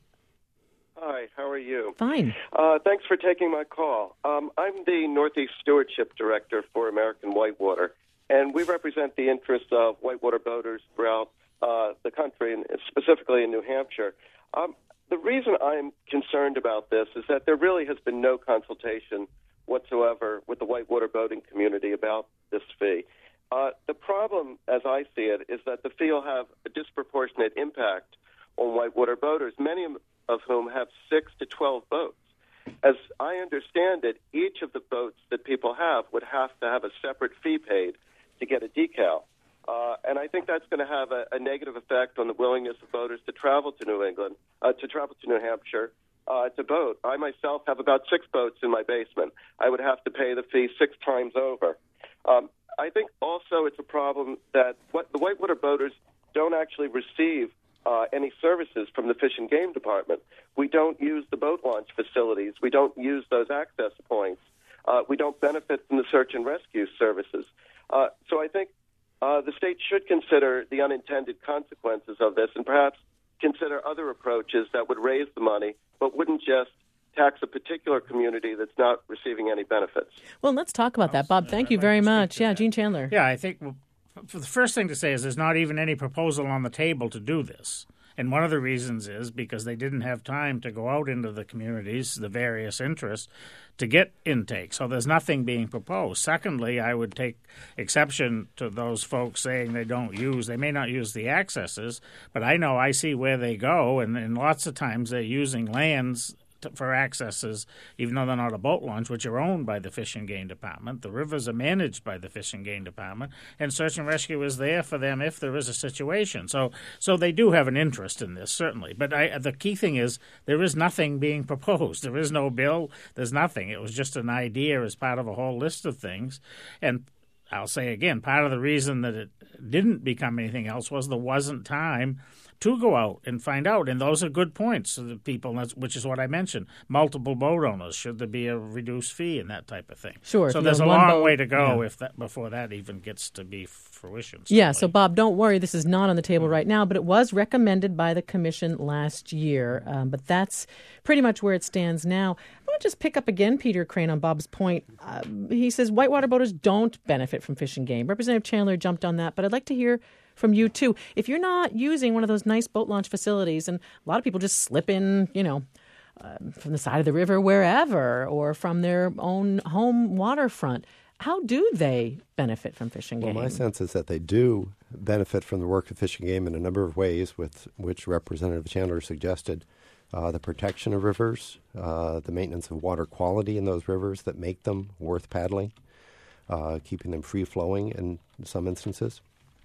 Hi, how are you? Fine. Uh, thanks for taking my call. Um, I'm the Northeast Stewardship Director for American Whitewater, and we represent the interests of whitewater boaters throughout uh, the country, and specifically in New Hampshire. Um, the reason I'm concerned about this is that there really has been no consultation whatsoever with the whitewater boating community about this fee. Uh, the problem, as I see it, is that the fee will have a disproportionate impact on whitewater boaters, many of whom have six to twelve boats. As I understand it, each of the boats that people have would have to have a separate fee paid to get a decal. Uh, and I think that's going to have a, a negative effect on the willingness of boaters to travel to New England, uh, to travel to New Hampshire uh, to boat. I myself have about six boats in my basement. I would have to pay the fee six times over. Um, I think also it's a problem that what the whitewater boaters don't actually receive uh, any services from the Fish and Game Department. We don't use the boat launch facilities. We don't use those access points. Uh, we don't benefit from the search and rescue services. Uh, so I think Uh, the state should consider the unintended consequences of this and perhaps consider other approaches that would raise the money but wouldn't just tax a particular community that's not receiving any benefits. Well, let's talk about that, Bob. Thank you very much. Yeah, Gene Chandler. Yeah, I think well, the first thing to say is there's not even any proposal on the table to do this. And one of the reasons is because they didn't have time to go out into the communities, the various interests, to get intake. So there's nothing being proposed. Secondly, I would take exception to those folks saying they don't use, they may not use the accesses, but I know I see where they go, and, and lots of times they're using lands for accesses, even though they're not a boat launch, which are owned by the Fish and Game Department. The rivers are managed by the Fish and Game Department, and search and rescue is there for them if there is a situation. So so they do have an interest in this, certainly. But I, the key thing is there is nothing being proposed. There is no bill. There's nothing. It was just an idea as part of a whole list of things. And I'll say again, part of the reason that it didn't become anything else was there wasn't time to go out and find out. And those are good points to the people, which is what I mentioned. Multiple boat owners. Should there be a reduced fee and that type of thing? Sure. So there's a long boat, way to go yeah. if that before that even gets to be fruition. Certainly. Yeah, so Bob, don't worry. This is not on the table right now, but it was recommended by the commission last year. Um, but that's pretty much where it stands now. I want to just pick up again, Peter Crane, on Bob's point. Uh, he says whitewater boaters don't benefit from Fish and Game. Representative Chandler jumped on that, but I'd like to hear from you, too. If you're not using one of those nice boat launch facilities, and a lot of people just slip in, you know, uh, from the side of the river, wherever, or from their own home waterfront, how do they benefit from Fish and Game? Well, my sense is that they do benefit from the work of Fish and Game in a number of ways, with which Representative Chandler suggested. Uh, the protection of rivers, uh, the maintenance of water quality in those rivers that make them worth paddling, uh, keeping them free-flowing in some instances.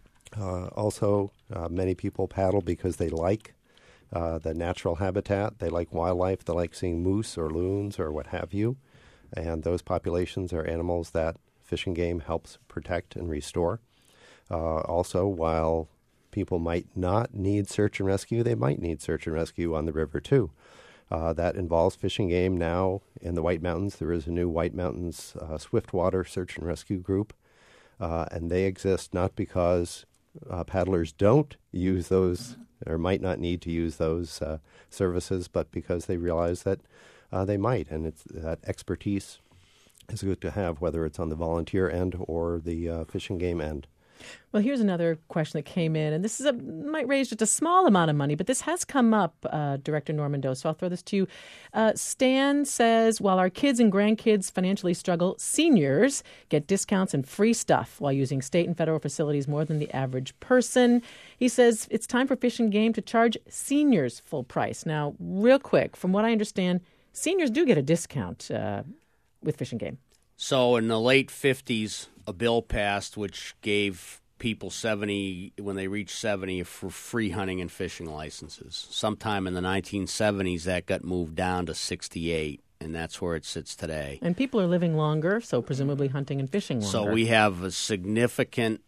Uh, also, uh, many people paddle because they like uh, the natural habitat. They like wildlife. They like seeing moose or loons or what have you. And those populations are animals that Fish and Game helps protect and restore. Uh, also, while people might not need search and rescue, they might need search and rescue on the river too. Uh, that involves Fish and Game now in the White Mountains. There is a new White Mountains uh, Swiftwater Search and Rescue Group, uh, and they exist not because Uh, paddlers don't use those or might not need to use those uh, services, but because they realize that uh, they might, and it's that expertise is good to have, whether it's on the volunteer end or the uh, Fish and Game end. Well, here's another question that came in, and this is a, might raise just a small amount of money, but this has come up, uh, Director Norman Doe, so I'll throw this to you. Uh, Stan says, while our kids and grandkids financially struggle, seniors get discounts and free stuff while using state and federal facilities more than the average person. He says it's time for Fish and Game to charge seniors full price. Now, real quick, from what I understand, seniors do get a discount uh, with Fish and Game. So in the late fifties, a bill passed which gave people seventy, when they reached seventy, for free hunting and fishing licenses. Sometime in the nineteen seventies, that got moved down to sixty-eight, and that's where it sits today. And people are living longer, so presumably hunting and fishing longer. So we have a significant,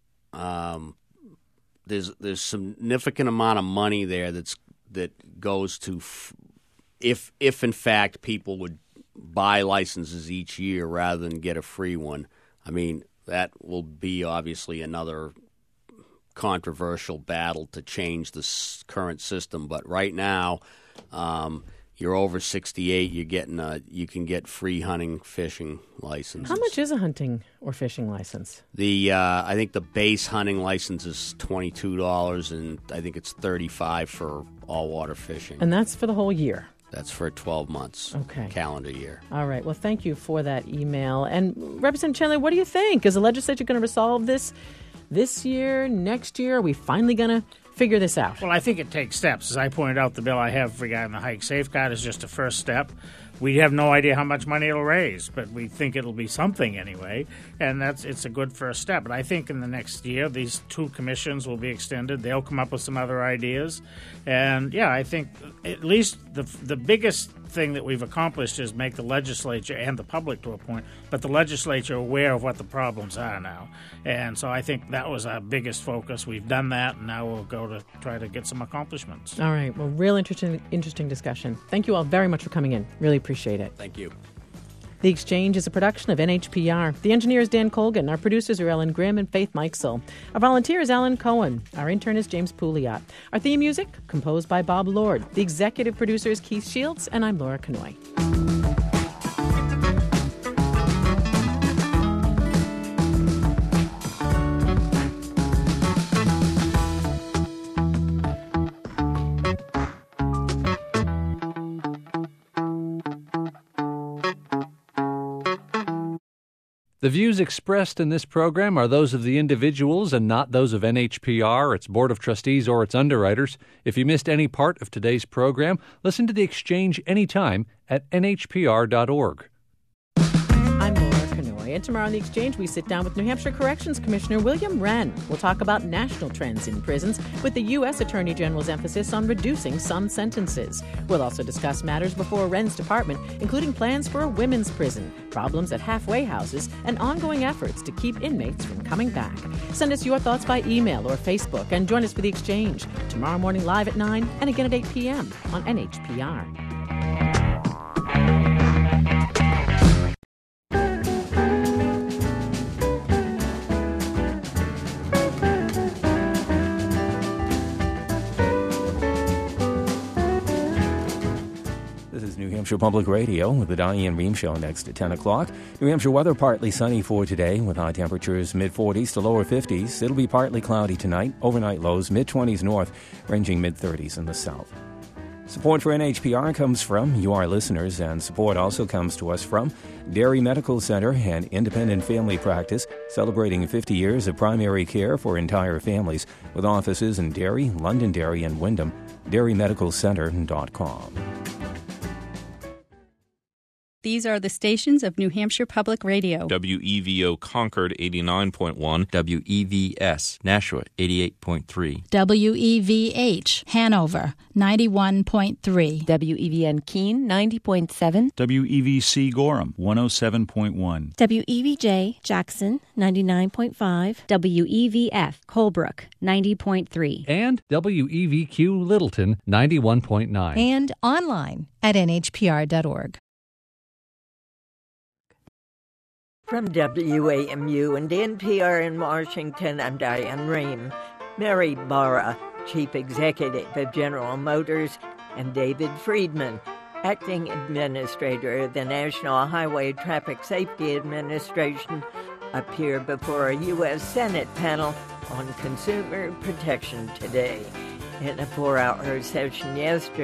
um, there's there's significant amount of money there that's that goes to, f- if if in fact people would buy licenses each year rather than get a free one. I mean, that will be obviously another controversial battle to change the s- current system. But right now, um, you're over sixty-eight. You're getting a, you can get free hunting, fishing licenses. How much is a hunting or fishing license? The uh, I think the base hunting license is twenty-two dollars, and I think it's thirty-five for all water fishing. And that's for the whole year. That's for twelve months, okay, calendar year. All right. Well, thank you for that email. And Representative Chandler, what do you think? Is the legislature going to resolve this this year, next year? Are we finally going to figure this out? Well, I think it takes steps. As I pointed out, the bill I have regarding the hike safeguard is just a first step. We have no idea how much money it'll raise, but we think it'll be something anyway, and that's it's a good first step. But I think in the next year, these two commissions will be extended. They'll come up with some other ideas, and yeah, I think at least the the biggest thing that we've accomplished is make the legislature and the public, to a point, but the legislature aware of what the problems are now. And so I think that was our biggest focus. We've done that, and now we'll go to try to get some accomplishments. All right. Well, real interesting, interesting discussion. Thank you all very much for coming in. Really appreciate it. Thank you. The Exchange is a production of N H P R. The engineer is Dan Colgan. Our producers are Ellen Grimm and Faith Mikesell. Our volunteer is Alan Cohen. Our intern is James Pouliot. Our theme music, composed by Bob Lord. The executive producer is Keith Shields, and I'm Laura Kanoy. The views expressed in this program are those of the individuals and not those of N H P R, its Board of Trustees, or its underwriters. If you missed any part of today's program, listen to The Exchange anytime at N H P R dot org. I'm Laura Kanoy, and tomorrow on The Exchange, we sit down with New Hampshire Corrections Commissioner William Wren. We'll talk about national trends in prisons with the U S Attorney General's emphasis on reducing some sentences. We'll also discuss matters before Wren's department, including plans for a women's prison, problems at halfway houses, and ongoing efforts to keep inmates from coming back. Send us your thoughts by email or Facebook and join us for The Exchange tomorrow morning live at nine and again at eight p.m. on N H P R. New Hampshire Public Radio with the Diane Rehm Show next at ten o'clock. New Hampshire weather partly sunny for today with high temperatures mid-forties to lower fifties. It'll be partly cloudy tonight. Overnight lows mid-twenties north, ranging mid-thirties in the south. Support for N H P R comes from you, our listeners, and support also comes to us from Derry Medical Center and Independent Family Practice, celebrating fifty years of primary care for entire families with offices in Derry, Londonderry, and Wyndham. Derry Medical Center dot com. These are the stations of New Hampshire Public Radio. W E V O Concord eighty-nine point one. W E V S Nashua eighty-eight point three. W E V H Hanover ninety-one point three. W E V N Keene ninety point seven. W E V C Gorham one oh seven point one. W E V J Jackson ninety-nine point five. W E V F Colebrook ninety point three. And W E V Q Littleton ninety-one point nine. And online at N H P R dot org. From W A M U and N P R in Washington, I'm Diane Rehm. Mary Barra, Chief Executive of General Motors, and David Friedman, Acting Administrator of the National Highway Traffic Safety Administration, appear before a U S Senate panel on consumer protection today. In a four-hour session yesterday,